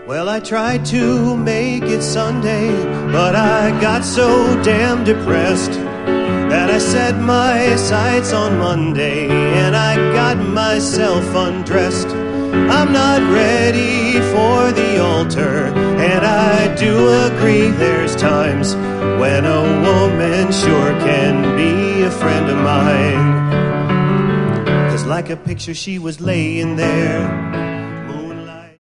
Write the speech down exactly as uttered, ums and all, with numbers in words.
Well, I tried to make it Sunday, but I got so damn depressed that I set my sights on Monday and I got myself undressed. I'm not ready for the altar, and I do agree there's times when a woman sure can be a friend of mine. 'Cause like a picture she was laying there,